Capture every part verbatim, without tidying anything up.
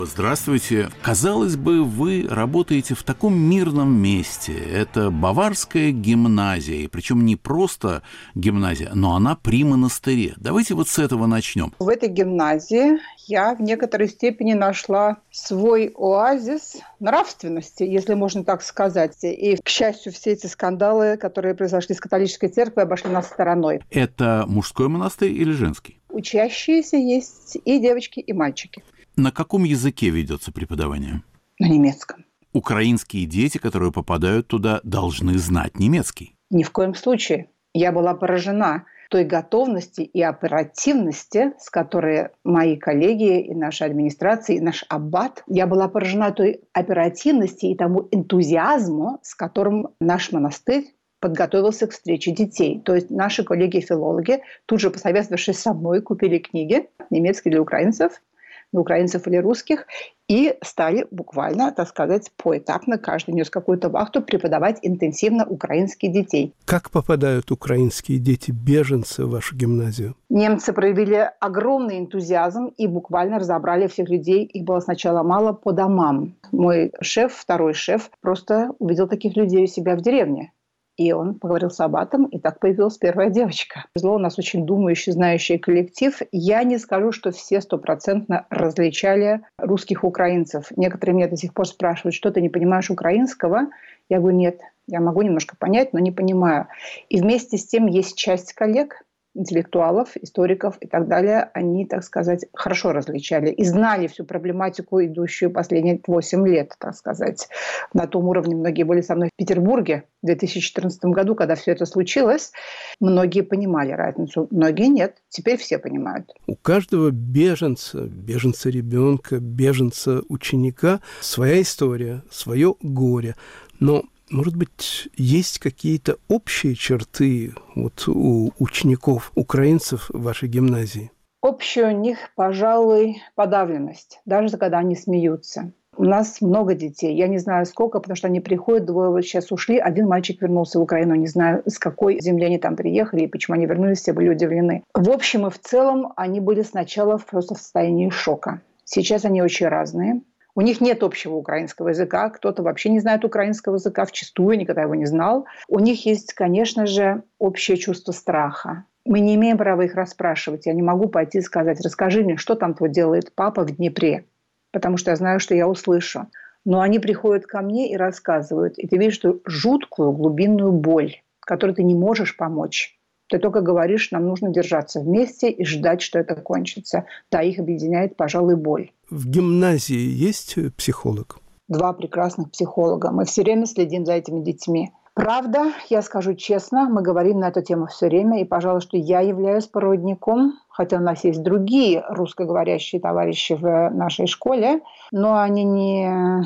Здравствуйте. Казалось бы, вы работаете в таком мирном месте. Это Баварская гимназия. И причем не просто гимназия, но она при монастыре. Давайте вот с этого начнем. В этой гимназии я в некоторой степени нашла свой оазис нравственности, если можно так сказать. И, к счастью, все эти скандалы, которые произошли с католической церковью, обошли нас стороной. Это мужской монастырь или женский? Учащиеся есть и девочки, и мальчики. На каком языке ведется преподавание? На немецком. Украинские дети, которые попадают туда, должны знать немецкий. Ни в коем случае. Я была поражена той готовности и оперативности, с которой мои коллеги и наша администрация, и наш аббат, я была поражена той оперативности и тому энтузиазму, с которым наш монастырь подготовился к встрече детей. То есть наши коллеги-филологи, тут же посоветовавшись со мной, купили книги немецкие для украинцев, для украинцев или русских, и стали буквально, так сказать, поэтапно, каждый нес какую-то вахту, преподавать интенсивно украинских детей. Как попадают украинские дети-беженцы в вашу гимназию? Немцы проявили огромный энтузиазм и буквально разобрали всех людей. Их было сначала мало по домам. Мой шеф, второй шеф, просто увидел таких людей у себя в деревне. И он поговорил с аббатом, и так появилась первая девочка. У нас очень думающий, знающий коллектив. Я не скажу, что все стопроцентно различали русских украинцев. Некоторые меня до сих пор спрашивают, что ты не понимаешь украинского? Я говорю, нет, я могу немножко понять, но не понимаю. И вместе с тем есть часть коллег, интеллектуалов, историков и так далее, они, так сказать, хорошо различали и знали всю проблематику, идущую последние восемь лет, так сказать. На том уровне многие были со мной в Петербурге в две тысячи четырнадцатом году, когда все это случилось. Многие понимали разницу, многие нет. Теперь все понимают. У каждого беженца, беженца ребенка, беженца ученика своя история, свое горе. Но может быть, есть какие-то общие черты вот у учеников, украинцев в вашей гимназии? Общая у них, пожалуй, подавленность, даже когда они смеются. У нас много детей, я не знаю сколько, потому что они приходят, двое вот сейчас ушли, один мальчик вернулся в Украину, не знаю, с какой земли они там приехали и почему они вернулись, все были удивлены. В общем и в целом они были сначала просто в состоянии шока. Сейчас они очень разные. У них нет общего украинского языка, кто-то вообще не знает украинского языка вчистую, никогда его не знал. У них есть, конечно же, общее чувство страха. Мы не имеем права их расспрашивать. Я не могу пойти и сказать, расскажи мне, что там делает папа в Днепре, потому что я знаю, что я услышу. Но они приходят ко мне и рассказывают. И ты видишь что жуткую глубинную боль, которой ты не можешь помочь. Ты только говоришь, нам нужно держаться вместе и ждать, что это кончится. Да, их объединяет, пожалуй, боль. В гимназии есть психолог? Два прекрасных психолога. Мы все время следим за этими детьми. Правда, я скажу честно, мы говорим на эту тему все время, и, пожалуй, что я являюсь проводником, хотя у нас есть другие русскоговорящие товарищи в нашей школе, но они не,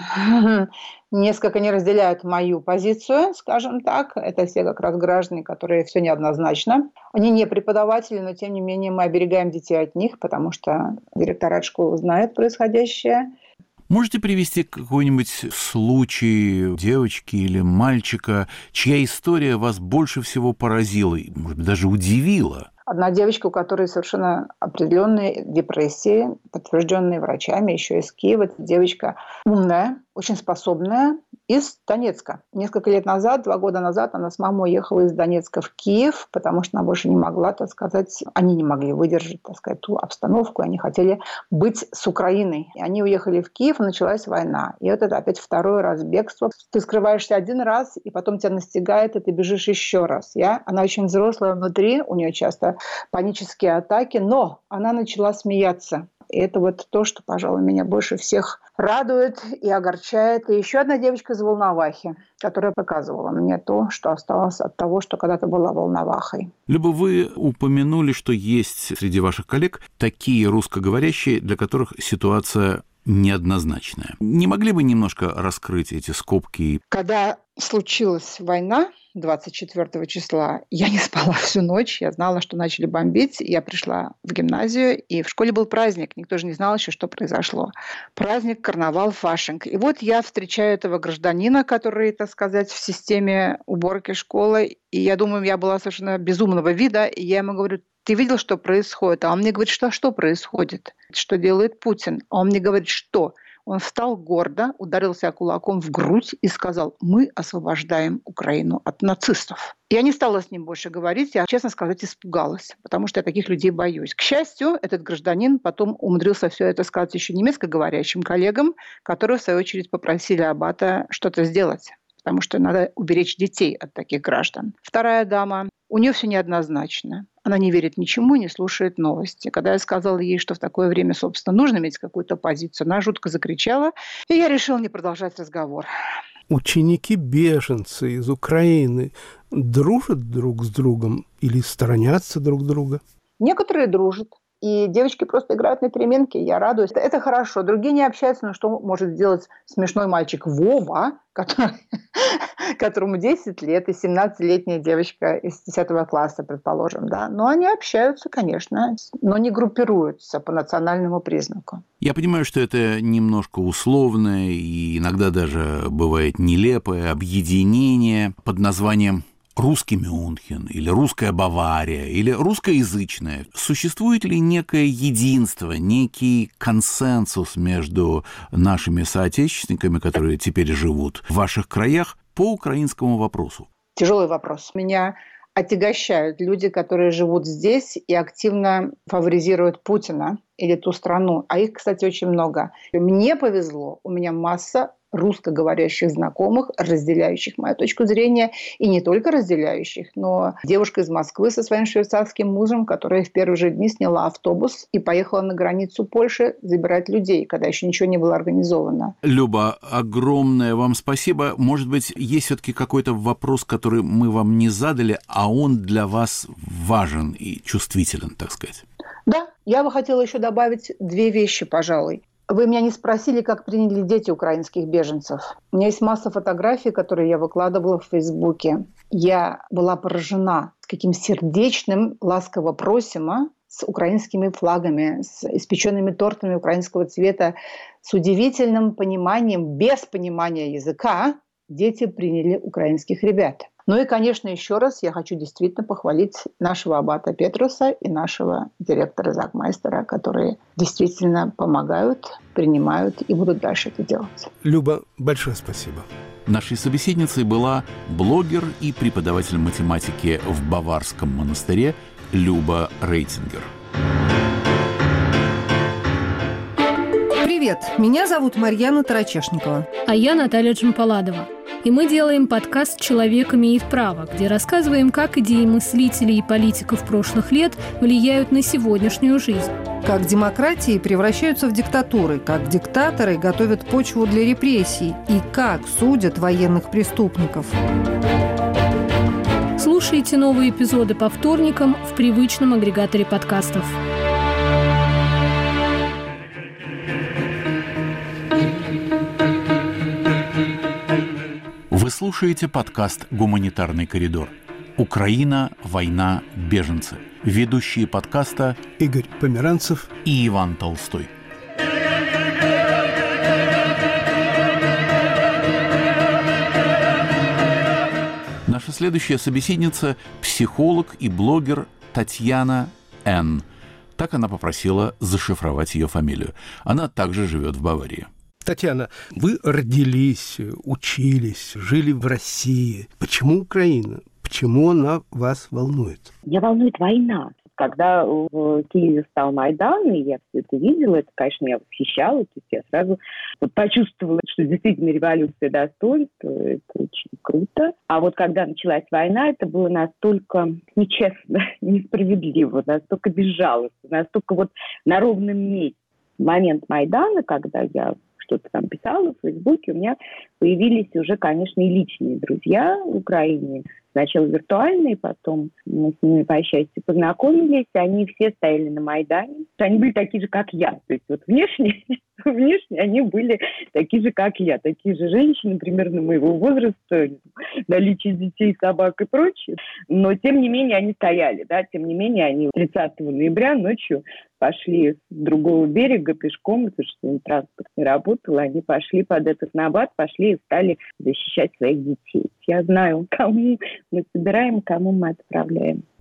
несколько не разделяют мою позицию, скажем так. Это все как раз граждане, которые все неоднозначно. Они не преподаватели, но, тем не менее, мы оберегаем детей от них, потому что директорат школы знает происходящее. Можете привести какой-нибудь случай девочки или мальчика, чья история вас больше всего поразила, может быть, даже удивила? Одна девочка, у которой совершенно определенные депрессии, подтвержденные врачами, еще из Киева. Эта девочка умная, очень способная, из Донецка. Несколько лет назад, два года назад, она с мамой уехала из Донецка в Киев, потому что она больше не могла, так сказать, они не могли выдержать, так сказать, ту обстановку, они хотели быть с Украиной. И они уехали в Киев, и началась война. И вот это опять второй раз бегство. Ты скрываешься один раз, и потом тебя настигает, и ты бежишь еще раз. Я? Она очень взрослая внутри, у нее часто панические атаки, но она начала смеяться. И это вот то, что, пожалуй, меня больше всех радует и огорчает. И еще одна девочка из Волновахи, которая показывала мне то, что осталось от того, что когда-то была Волновахой. Люба, вы упомянули, что есть среди ваших коллег такие русскоговорящие, для которых ситуация неоднозначная. Не могли бы немножко раскрыть эти скобки? Когда случилась война двадцать четвёртого числа, я не спала всю ночь, я знала, что начали бомбить, я пришла в гимназию, и в школе был праздник, никто же не знал еще, что произошло. Праздник, карнавал, фашинг. И вот я встречаю этого гражданина, который, так сказать, в системе уборки школы, и я думаю, я была совершенно безумного вида, и я ему говорю, ты видел, что происходит? А он мне говорит, что что происходит? Что делает Путин? А он мне говорит, что? Он встал гордо, ударил себя кулаком в грудь и сказал: «Мы освобождаем Украину от нацистов». Я не стала с ним больше говорить, я, честно сказать, испугалась, потому что я таких людей боюсь. К счастью, этот гражданин потом умудрился все это сказать еще немецкоговорящим коллегам, которые, в свою очередь, попросили аббата что-то сделать, потому что надо уберечь детей от таких граждан. Вторая дама, у нее все неоднозначно. Она не верит ничему, не слушает новости. Когда я сказала ей, что в такое время, собственно, нужно иметь какую-то позицию, она жутко закричала, и я решила не продолжать разговор. Ученики-беженцы из Украины дружат друг с другом или сторонятся друг друга? Некоторые дружат. И девочки просто играют на переменке, я радуюсь. Это хорошо. Другие не общаются, но что может сделать смешной мальчик Вова, который, которому десять лет, и семнадцатилетняя девочка из десятого класса, предположим. Да? Но они общаются, конечно, но не группируются по национальному признаку. Я понимаю, что это немножко условное и иногда даже бывает нелепое объединение под названием «Русский Мюнхен» или «Русская Бавария» или «Русскоязычная». Существует ли некое единство, некий консенсус между нашими соотечественниками, которые теперь живут в ваших краях, по украинскому вопросу? Тяжелый вопрос. Меня отягощают люди, которые живут здесь и активно фаворизируют Путина или ту страну. А их, кстати, очень много. Мне повезло, у меня масса русскоговорящих знакомых, разделяющих мою точку зрения, и не только разделяющих, но девушка из Москвы со своим швейцарским мужем, которая в первые же дни сняла автобус и поехала на границу Польши забирать людей, когда еще ничего не было организовано. Люба, огромное вам спасибо. Может быть, есть все-таки какой-то вопрос, который мы вам не задали, а он для вас важен и чувствителен, так сказать? Да, я бы хотела еще добавить две вещи, пожалуй. Вы меня не спросили, как приняли дети украинских беженцев. У меня есть масса фотографий, которые я выкладывала в Фейсбуке. Я была поражена, с каким сердечным, ласково просимо, с украинскими флагами, с испеченными тортами украинского цвета, с удивительным пониманием, без понимания языка, дети приняли украинских ребят. Ну и, конечно, еще раз я хочу действительно похвалить нашего аббата Петруса и нашего директора Загмайстера, которые действительно помогают, принимают и будут дальше это делать. Люба, большое спасибо. Нашей собеседницей была блогер и преподаватель математики в Баварском монастыре Люба Рейтингер. Привет, меня зовут Марьяна Тарачешникова. А я Наталья Джампаладова. И мы делаем подкаст «Человек имеет право», где рассказываем, как идеи мыслителей и политиков прошлых лет влияют на сегодняшнюю жизнь. Как демократии превращаются в диктатуры, как диктаторы готовят почву для репрессий и как судят военных преступников. Слушайте новые эпизоды по вторникам в привычном агрегаторе подкастов. Вы слушаете подкаст «Гуманитарный коридор». Украина, война, беженцы. Ведущие подкаста Игорь Померанцев и Иван Толстой. Наша следующая собеседница – психолог и блогер Татьяна Н. Так она попросила зашифровать ее фамилию. Она также живет в Баварии. Татьяна, вы родились, учились, жили в России. Почему Украина? Почему она вас волнует? Меня волнует война. Когда в Киеве стал Майдан, и я все это видела, это, конечно, я восхищалась. То есть я сразу почувствовала, что действительно революция достоинства, это очень круто. А вот когда началась война, это было настолько нечестно, несправедливо, настолько безжалостно, настолько вот на ровном месте. В момент Майдана, когда я что-то там писала в Фейсбуке, у меня появились уже, конечно, и личные друзья в Украине. Сначала виртуальные, потом мы с ними, по счастью, познакомились. Они все стояли на Майдане. Они были такие же, как я. То есть вот внешне, внешне они были такие же, как я. Такие же женщины, примерно моего возраста, наличие детей, собак и прочее. Но, тем не менее, они стояли. Да? Тем не менее, они тридцатого ноября ночью пошли с другого берега пешком, потому что транспорт не работал. Они пошли под этот набат, пошли и стали защищать своих детей. Я знаю, кому мы собираем, кому мы отправляем.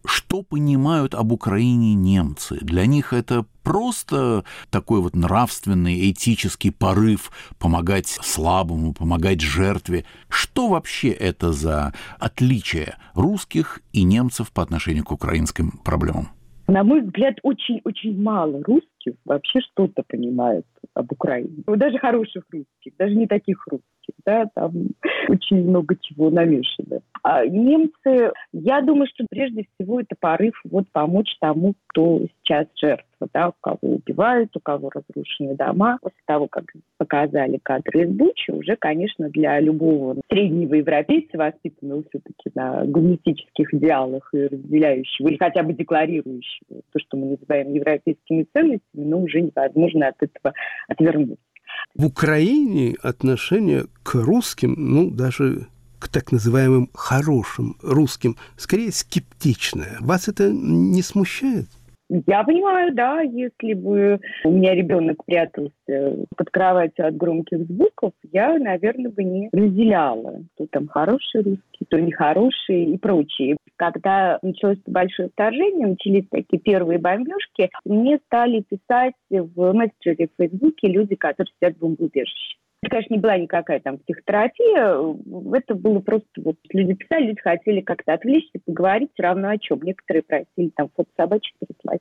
Что понимают об Украине немцы? Для них это просто такой вот нравственный, этический порыв помогать слабому, помогать жертве. Что вообще это за отличие русских и немцев по отношению к украинским проблемам? На мой взгляд, очень-очень мало русских вообще что-то понимают об Украине. Даже хороших русских, даже не таких русских. Да, там очень много чего намешано. А немцы, я думаю, что прежде всего это порыв вот помочь тому, кто сейчас жертва, да, у кого убивают, у кого разрушены дома. После того, как показали кадры из Бучи, уже, конечно, для любого среднего европейца, воспитанного все-таки на гуманистических идеалах и разделяющего, или хотя бы декларирующего то, что мы называем европейскими ценностями, но уже невозможно от этого отвернуться. В Украине отношение к русским, ну, даже к так называемым хорошим русским, скорее скептичное. Вас это не смущает? Я понимаю, да, если бы у меня ребенок прятался под кроватью от громких звуков, я, наверное, бы не разделяла, кто там хороший русский, кто нехороший и прочее. Когда началось большое вторжение, начались такие первые бомбежки, мне стали писать в мессенджере в Фейсбуке люди, которые сидят в бомбоубежище. Это, конечно, не была никакая там психотерапия, это было просто, вот люди писали, люди хотели как-то отвлечься, поговорить все равно о чем. Некоторые просили там фото собачек прислать,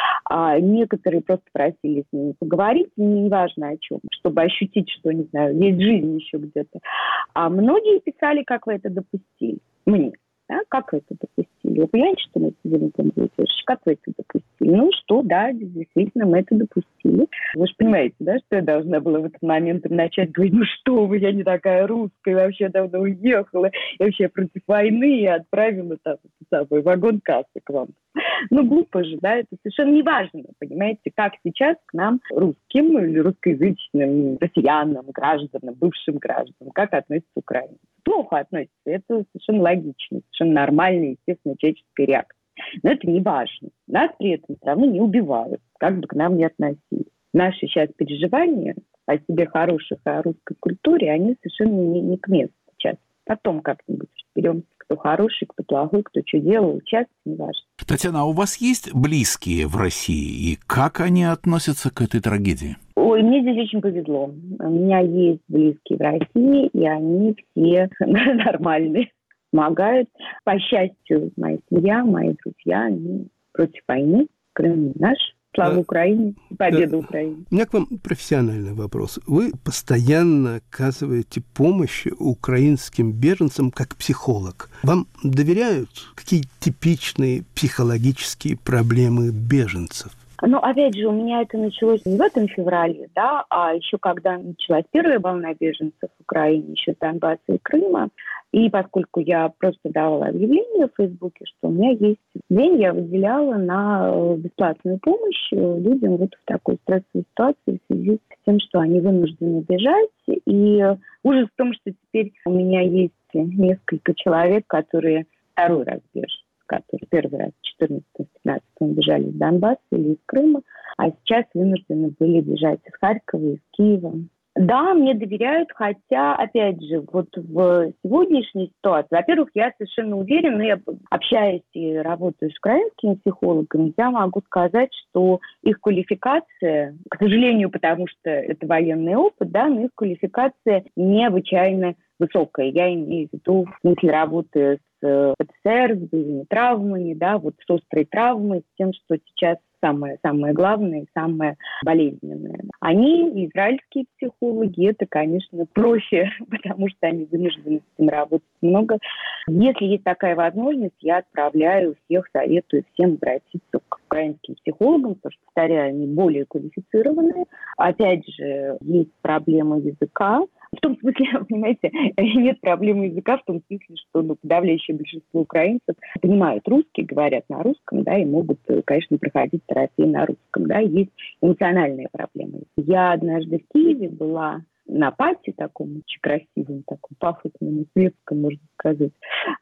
а некоторые просто просили с ними поговорить, неважно о чем, чтобы ощутить, что, не знаю, есть жизнь еще где-то. А многие писали, как вы это допустили. Мне. Да? Как вы это допустили? Вы понимаете, что мы сидим в бомбоубежище? Как вы это допустили? Ну что, да, действительно, мы это допустили. Вы же понимаете, да, что я должна была в этот момент начать говорить, ну что вы, я не такая русская, вообще давно уехала, я вообще против войны и отправила там самый вагон кассы к вам. Ну, глупо же, да, это совершенно не важно, понимаете, как сейчас к нам, русским или русскоязычным, россиянам, гражданам, бывшим гражданам, как относятся украинцы. Плохо относятся, это совершенно логично, совершенно нормальная, естественно, человеческая реакция. Но это не важно. Нас при этом все равно не убивают, как бы к нам ни относились. Наши сейчас переживания о себе хороших и о русской культуре, они совершенно не, не к месту сейчас. Потом как-нибудь разберемся, кто хороший, кто плохой, кто что делал, сейчас не важно. Татьяна, а у вас есть близкие в России? И как они относятся к этой трагедии? Ой, мне здесь очень повезло. У меня есть близкие в России, и они все нормальные. Помогают. По счастью, моя семья, мои друзья, они против войны. Крым наш. Слава Украине, победа Украины. У меня к вам профессиональный вопрос. Вы постоянно оказываете помощь украинским беженцам как психолог. Вам доверяют? Какие типичные психологические проблемы беженцев? Ну, опять же, у меня это началось не в этом феврале, да, а еще когда началась первая волна беженцев в Украине, еще с Донбасса и Крыма. И поскольку я просто давала объявление в Фейсбуке, что у меня есть день, я выделяла на бесплатную помощь людям вот в такой стрессовой ситуации в связи с тем, что они вынуждены бежать. И ужас в том, что теперь у меня есть несколько человек, которые второй раз бежат, которые первый раз в четырнадцатом-пятнадцатом бежали из Донбасса или из Крыма, а сейчас вынуждены были бежать из Харькова, из Киева. Да, мне доверяют, хотя, опять же, вот в сегодняшней ситуации, во-первых, я совершенно уверена, я общаюсь и работаю с украинскими психологами, я могу сказать, что их квалификация, к сожалению, потому что это военный опыт, да, но их квалификация необычайно высокая. Я имею в виду в смысле работы с ПТСР, с боевыми травмами, да, вот с острой травмой, с тем, что сейчас самое, самое главное и самое болезненное. Они, израильские психологи, это, конечно, проще, потому что они вынуждены с этим работать много. Если есть такая возможность, я отправляю всех, советую всем обратиться к украинским психологам, потому что, повторяю, они более квалифицированные. Опять же, есть проблема языка. В том смысле, понимаете, нет проблемы языка в том смысле, что ну, подавляющее большинство украинцев понимают русский, говорят на русском, да, и могут, конечно, проходить терапию на русском, да, есть эмоциональные проблемы. Я однажды в Киеве была на пати таком очень красивом, таком пафосном, светском, можно сказать,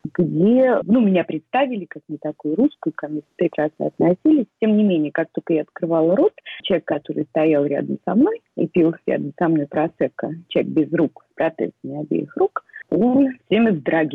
где, ну, меня представили как не такую русскую, ко мне прекрасно относились. Тем не менее, как только я открывала рот, человек, который стоял рядом со мной и пил рядом со мной просекко, человек без рук, с протезами обеих рук, он все время вздрагивал.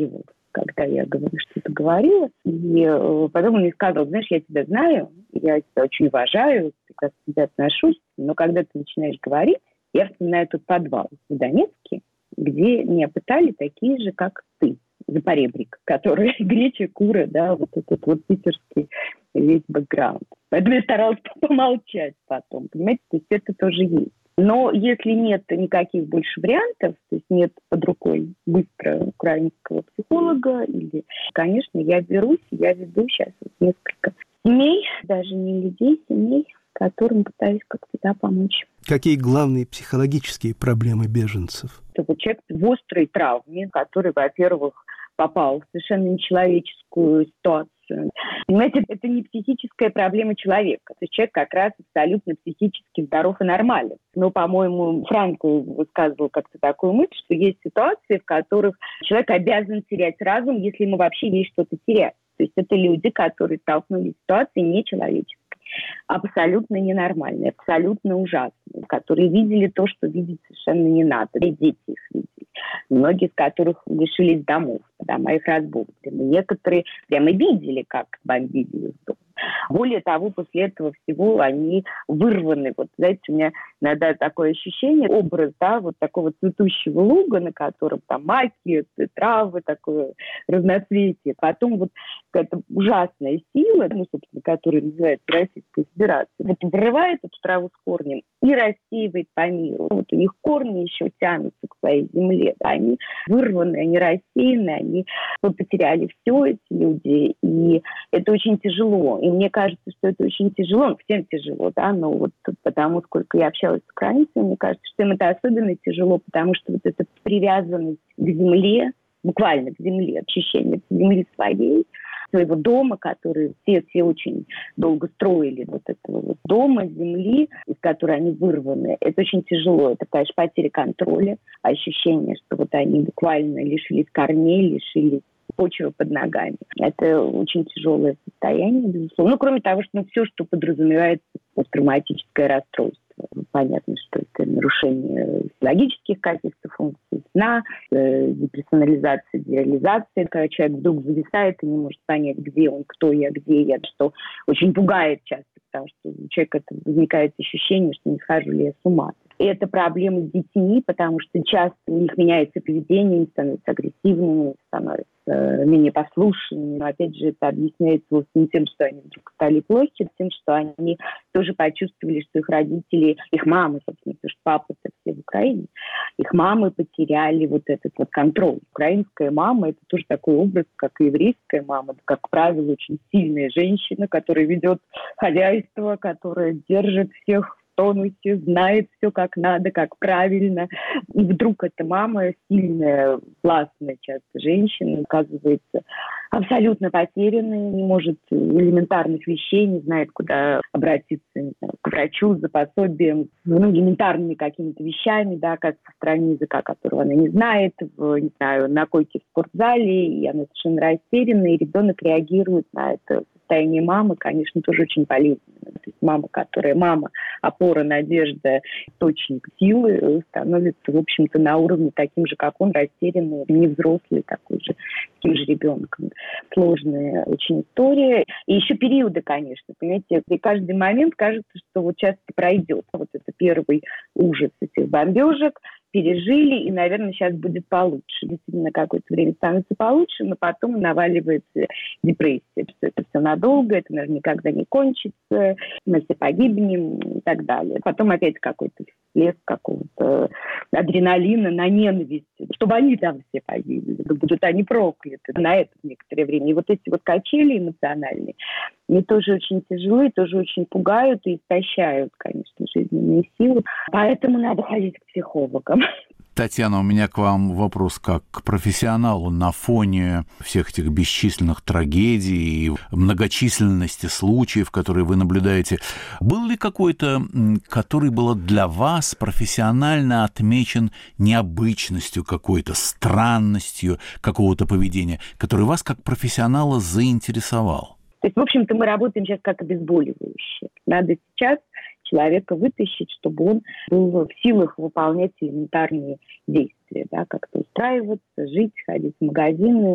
когда я говорю, что-то говорила. И э, потом он мне сказал: знаешь, я тебя знаю, я тебя очень уважаю, прекрасно к тебе отношусь, но когда ты начинаешь говорить, я вспоминаю тот подвал в Донецке, где меня пытали такие же, как ты, за поребрик, который гречи, куры, да, вот этот вот питерский весь бэкграунд. Поэтому я старалась помолчать потом, понимаете, то есть это тоже есть. Но если нет никаких больше вариантов, то есть нет под рукой быстро украинского психолога, или, конечно, я берусь, я веду сейчас вот несколько семей, даже не людей, семей, которым пытаюсь как-то да, помочь. Какие главные психологические проблемы беженцев? Это вот человек в острой травме, который, во-первых, попал в совершенно нечеловеческую ситуацию. Понимаете, это не психическая проблема человека. То есть человек как раз абсолютно психически здоров и нормален. Но, по-моему, Франкл высказывал как-то такую мысль, что есть ситуации, в которых человек обязан терять разум, если ему вообще есть что-то терять. То есть это люди, которые столкнулись с ситуацией нечеловеческой, абсолютно ненормальные, абсолютно ужасные, которые видели то, что видеть совершенно не надо. И дети их видели. Многие из которых лишились домов, дома их разбомблены. Некоторые прямо видели, как бомбили их дом. Более того, после этого всего они вырваны. Вот, знаете, у меня иногда такое ощущение, образ, да, вот такого цветущего луга, на котором там маки, травы, такое разноцветие. Потом вот какая-то ужасная сила, ну, собственно, которая называется Российская Федерация, вот вырывает эту траву с корнем и рассеивает по миру. Вот у них корни еще тянутся к своей земле. Да, они вырваны, они рассеяны, они вот, потеряли все, эти люди, и это очень тяжело. И мне кажется, что это очень тяжело, всем тяжело, да, но вот потому, сколько я общалась с украинцами, мне кажется, что им это особенно тяжело, потому что вот эта привязанность к земле, буквально к земле, ощущение земли своей, своего дома, который все, все очень долго строили, вот этого вот дома, земли, из которой они вырваны, это очень тяжело. Это, конечно, потеря контроля, ощущение, что вот они буквально лишились корней, лишились почвы под ногами. Это очень тяжелое состояние, безусловно. Ну, кроме того, что ну, все, что подразумевает посттравматическое расстройство. Понятно, что это нарушение логических каких-то функций сна, э, деперсонализация, дереализация, когда человек вдруг зависает и не может понять, где он, кто я, где я, что очень пугает часто, потому что у человека это возникает ощущение, что не схожу ли я с ума. И это проблемы с детьми, потому что часто у них меняется поведение, они становятся агрессивными, становятся менее послушными. Но опять же, это объясняется вовсе не тем, что они вдруг стали плохи, тем, что они тоже почувствовали, что их родители, их мамы, собственно, потому что папы-то все в Украине, их мамы потеряли вот этот вот контроль. Украинская мама – это тоже такой образ, как и еврейская мама. Как правило, очень сильная женщина, которая ведет хозяйство, которая держит всех в тонусе, знает все как надо, как правильно. И вдруг эта мама, сильная, властная часто женщина, оказывается абсолютно потерянной, не может элементарных вещей, не знает, куда обратиться, не знаю, к врачу за пособием, ну, элементарными какими-то вещами, да, как со стороны языка, которого она не знает, в, не знаю, на койке в спортзале, и она совершенно растеряна, и ребенок реагирует на это состояние мамы, конечно, тоже очень болезненно. То есть мама, которая мама, опора, надежда, источник силы, становится, в общем-то, на уровне таким же, как он, растерянный, невзрослый, такой же, таким же ребенком. Сложная очень история. И еще периоды, конечно, понимаете, и каждый момент кажется, что вот сейчас пройдет. Вот это первый ужас этих бомбежек, пережили, и, наверное, сейчас будет получше. Действительно, какое-то время становится получше, но потом наваливается депрессия. Что это все надолго, это, наверное, никогда не кончится, мы все погибнем и так далее. Потом опять какой-то всплеск какого-то адреналина на ненависть, чтобы они там все погибли, будут они прокляты на это некоторое время. И вот эти вот качели эмоциональные, они тоже очень тяжелые, тоже очень пугают и истощают, конечно, жизненные силы. Поэтому надо ходить к психологам. Татьяна, у меня к вам вопрос как к профессионалу на фоне всех этих бесчисленных трагедий и многочисленности случаев, которые вы наблюдаете. Был ли какой-то, который был для вас профессионально отмечен необычностью какой-то, странностью какого-то поведения, который вас как профессионала заинтересовал? То есть, в общем-то, мы работаем сейчас как обезболивающие. Надо сейчас человека вытащить, чтобы он был в силах выполнять элементарные действия, да, как-то устраиваться, жить, ходить в магазины,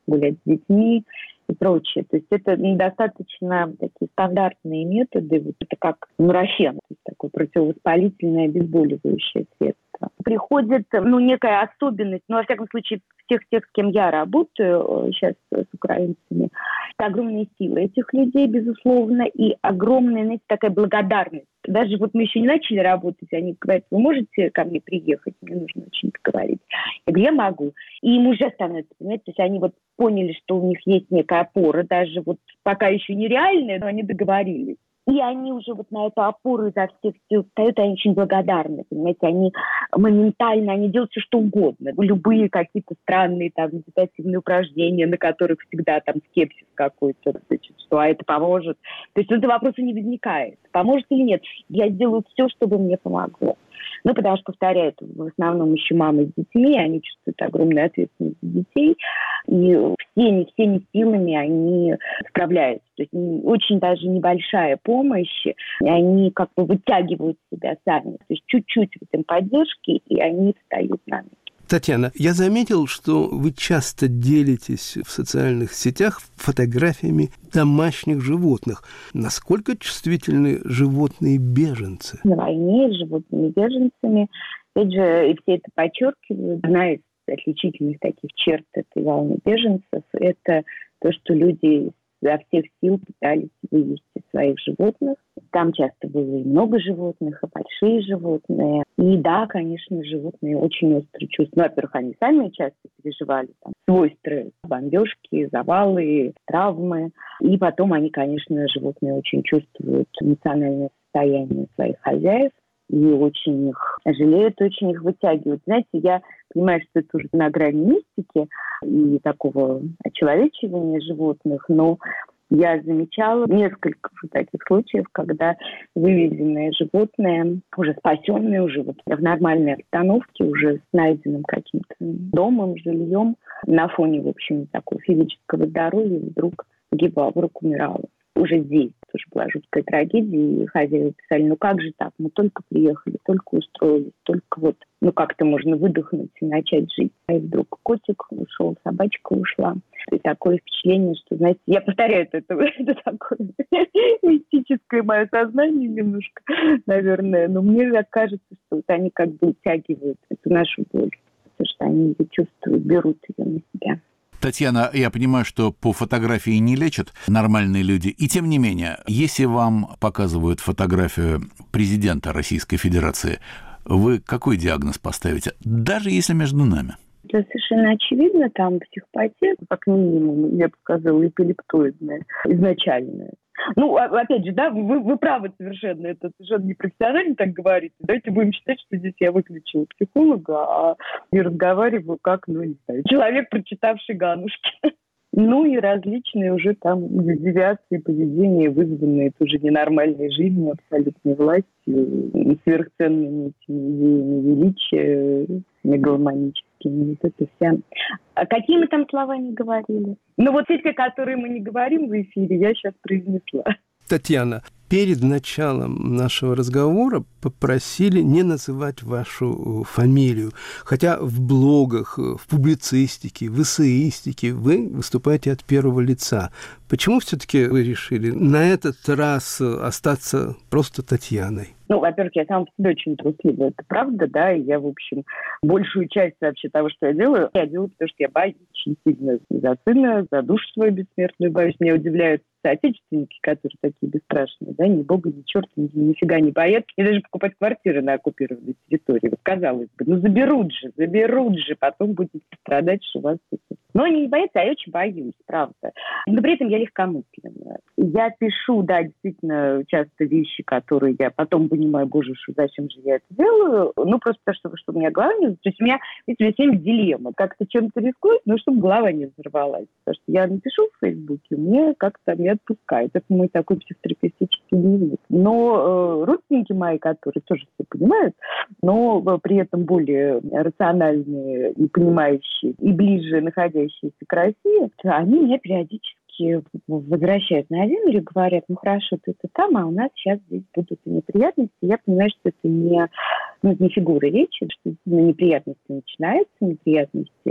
гулять с детьми и прочее. То есть это достаточно такие стандартные методы. Вот это как нурофен, то есть такое противовоспалительное обезболивающее средство. Приходит ну, некая особенность, ну, во всяком случае, всех тех, с кем я работаю сейчас с украинцами, это огромная сила этих людей, безусловно, и огромная, знаете, такая благодарность. Даже вот мы еще не начали работать, они говорят, вы можете ко мне приехать, мне нужно очень поговорить. Я говорю, я могу. И им уже становится, понимаете, то есть они вот поняли, что у них есть некая опора, даже вот пока еще нереальная, но они договорились. И они уже вот на эту опору изо всех сил встают, и они очень благодарны, понимаете, они моментально, они делают все, что угодно. Любые какие-то странные там медитативные упражнения, на которых всегда там скепсис какой-то, значит, что а это поможет. То есть этого вопроса не возникает. Поможет или нет? Я сделаю все, чтобы мне помогло. Ну, потому что, повторяю, это в основном еще мамы с детьми, они чувствуют огромную ответственность за детей, и всеми, всеми силами они справляются. То есть очень даже небольшая помощь, и они как бы вытягивают себя сами. То есть чуть-чуть вот им поддержки, и они встают на ноги. Татьяна, я заметил, что вы часто делитесь в социальных сетях фотографиями домашних животных. Насколько чувствительны животные-беженцы? На войне с животными-беженцами, опять же, и все это подчеркивают, одна из отличительных таких черт этой волны беженцев – это то, что люди изо всех сил пытались вывести своих животных. Там часто было и много животных, и большие животные. И да, конечно, животные очень остро чувствуют. Ну, во-первых, они сами часто переживали там, свой стресс, бомбежки, завалы, травмы. И потом они, конечно, животные очень чувствуют эмоциональное состояние своих хозяев. И очень их жалеют, очень их вытягивают. Знаете, я понимаю, что это уже на грани мистики и такого очеловечивания животных, но я замечала несколько таких случаев, когда выведенное животное, уже спасенное, уже вот в нормальной обстановке, уже с найденным каким-то домом, жильем, на фоне, в общем, такого физического здоровья вдруг погибало, вдруг умирало. Уже здесь тоже была жуткая трагедия, и хозяева писали, ну как же так, мы только приехали, только устроились, только вот, ну как-то можно выдохнуть и начать жить. И вдруг котик ушел, собачка ушла. И такое впечатление, что, знаете, я повторяю, это, это такое мистическое мое сознание немножко, наверное, но мне так кажется, что вот они как бы утягивают эту нашу боль, потому что они ее чувствуют, берут ее на себя. Татьяна, я понимаю, что по фотографии не лечат нормальные люди. И тем не менее, если вам показывают фотографию президента Российской Федерации, вы какой диагноз поставите, даже если между нами? Это совершенно очевидно, там психопатия, как минимум, я бы сказала, эпилептоидная, изначальная. Ну, опять же, да, вы, вы правы совершенно, это совершенно непрофессионально так говорите. Давайте будем считать, что здесь я выключила психолога, а не разговариваю как, ну, не знаю, человек, прочитавший Ганушки. Ну и различные уже там девиации поведения, вызванные тоже ненормальной жизнью, абсолютной властью, сверхценными этими идеями величия, мегаломаническими. Вот это вся. А какие мы там слова не говорили? Ну вот эти, которые мы не говорим в эфире, я сейчас произнесла. Татьяна, перед началом нашего разговора попросили не называть вашу фамилию, хотя в блогах, в публицистике, в эссеистике вы выступаете от первого лица. Почему все-таки вы решили на этот раз остаться просто Татьяной? Ну, во-первых, я сама по себе очень труслива, это правда, да, и я, в общем, большую часть вообще того, что я делаю, я делаю, потому что я боюсь очень сильно за сына, за душу свою бессмертную боюсь. Меня удивляют соотечественники, которые такие бесстрашные, да, ни бога, ни черта, ни, нифига не боятся, и даже покупать квартиры на оккупированной территории. Вот казалось бы, ну заберут же, заберут же, потом будете страдать, что у вас это. Но они не боятся, а я очень боюсь, правда. Но при этом я легкомысленная. Я пишу, да, действительно, часто вещи, которые я потом понимаю, боже, что зачем же я это делаю, ну просто потому, что, что у меня голова не... То есть у меня, видите, все время дилемма. Как-то чем-то рискует, но чтобы голова не взорвалась. Потому что я напишу в Фейсбуке, мне как-то не отпускает. Это мой такой психотерапевтический дневник. Но э, родственники мои, которые тоже все понимают, но э, при этом более рациональные и понимающие, и ближе находящиеся к России, они меня периодически возвращают на землю и говорят, ну хорошо, ты-то там, а у нас сейчас здесь будут неприятности. Я понимаю, что это не, ну, не фигура речи, что неприятности начинаются, неприятности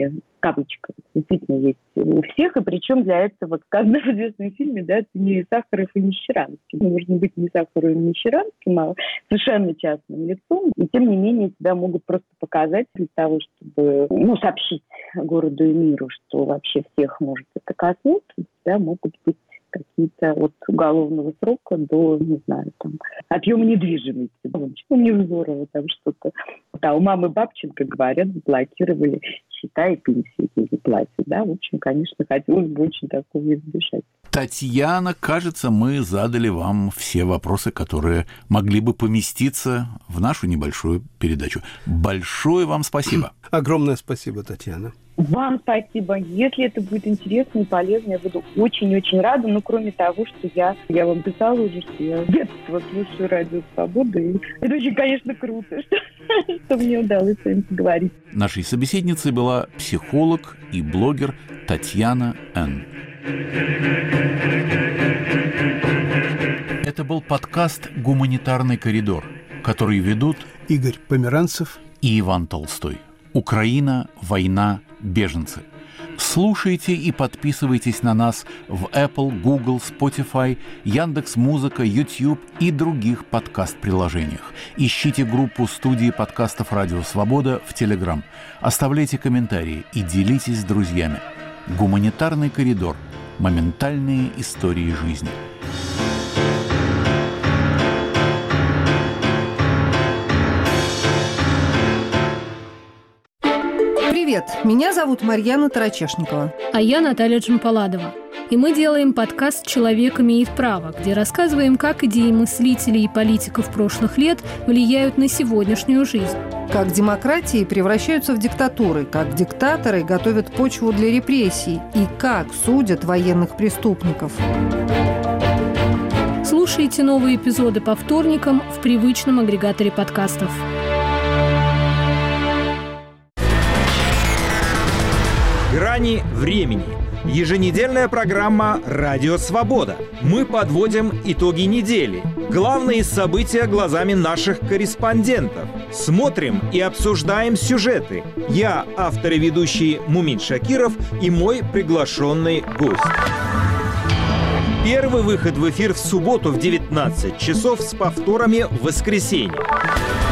кавычках, действительно есть у всех, и причем для этого, как в известном фильме, да, это не Сахаров и не Щеранский. Нужно быть не Сахаровым, не Щеранским, а совершенно частным лицом, и тем не менее тебя могут просто показать для того, чтобы, ну, сообщить городу и миру, что вообще всех может это коснуться, у тебя могут быть какие-то от уголовного срока до, не знаю, там, отъема недвижимости. Ну, не здорово, там что-то. Да, у мамы Бабченко, говорят, заблокировали счета и пенсии не платят. Да, в общем, конечно, хотелось бы очень такого избежать. Татьяна, кажется, мы задали вам все вопросы, которые могли бы поместиться в нашу небольшую передачу. Большое вам спасибо. Огромное спасибо, Татьяна. Вам спасибо. Если это будет интересно и полезно, я буду очень-очень рада. Но кроме того, что я, я вам писала уже, что я с детства слушаю радио «Свобода». И это очень, конечно, круто, что, что мне удалось с вами поговорить. Нашей собеседницей была психолог и блогер Татьяна Н. Это был подкаст «Гуманитарный коридор», который ведут Игорь Померанцев и Иван Толстой. Украина, война, беженцы. Слушайте и подписывайтесь на нас в Apple, Google, Spotify, Яндекс.Музыка, YouTube и других подкаст-приложениях. Ищите группу студии подкастов «Радио Свобода» в Telegram. Оставляйте комментарии и делитесь с друзьями. Гуманитарный коридор. Моментальные истории жизни. Привет, меня зовут Марьяна Тарачешникова. А я Наталья Джампаладова. И мы делаем подкаст «Человек имеет право», где рассказываем, как идеи мыслителей и политиков прошлых лет влияют на сегодняшнюю жизнь. Как демократии превращаются в диктатуры, как диктаторы готовят почву для репрессий и как судят военных преступников. Слушайте новые эпизоды по вторникам в привычном агрегаторе подкастов. «Грани времени». Еженедельная программа «Радио Свобода». Мы подводим итоги недели. Главные события глазами наших корреспондентов. Смотрим и обсуждаем сюжеты. Я, автор и ведущий Мумин Шакиров, и мой приглашенный гость. Первый выход в эфир в субботу в девятнадцать часов с повторами в воскресенье.